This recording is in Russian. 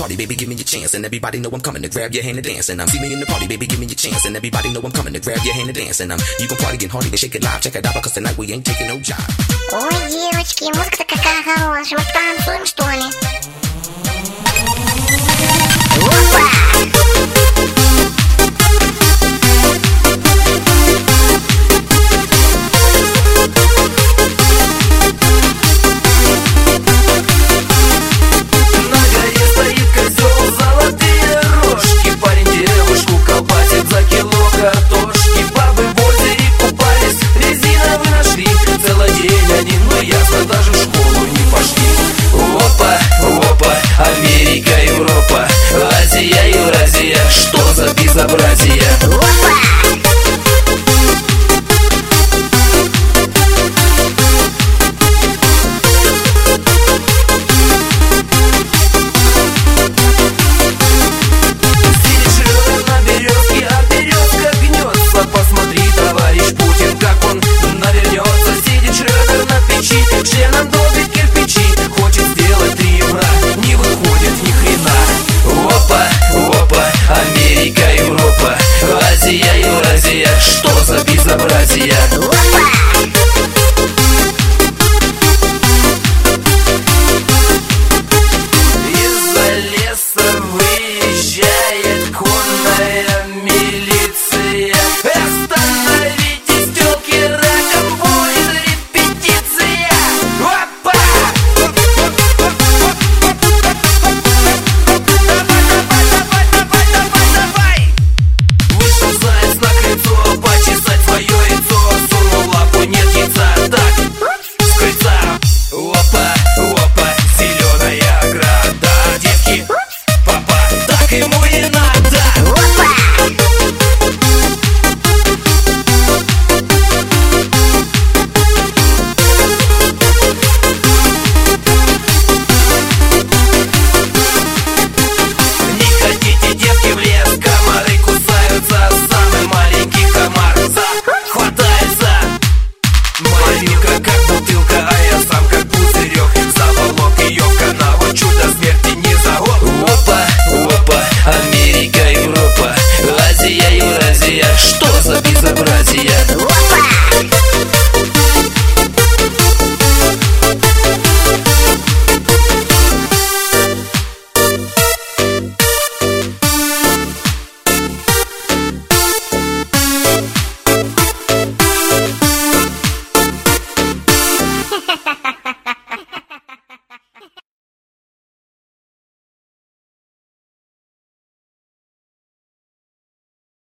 party, baby, give me your chance. And everybody know I'm coming to grab your hand and dance. And see me in the party, baby, give me your chance. And everybody know I'm coming to grab your hand and dance. And you gon' party, get hardy, then shake it live. Check it out, because tonight we ain't taking no job. Ой, девочки, музыка-то какая хорошая. Мы танцуем, что ли? Опа! Картошки, бабы в озере купались, резиновый нашли. Целый день они, но ясно, даже в школу не пошли. Опа, опа, Америка, Европа, Азия, Евразия, что за безобразие? Посмотри, товарищ Путин, как он навернется. Сидит Шредер на печи, членом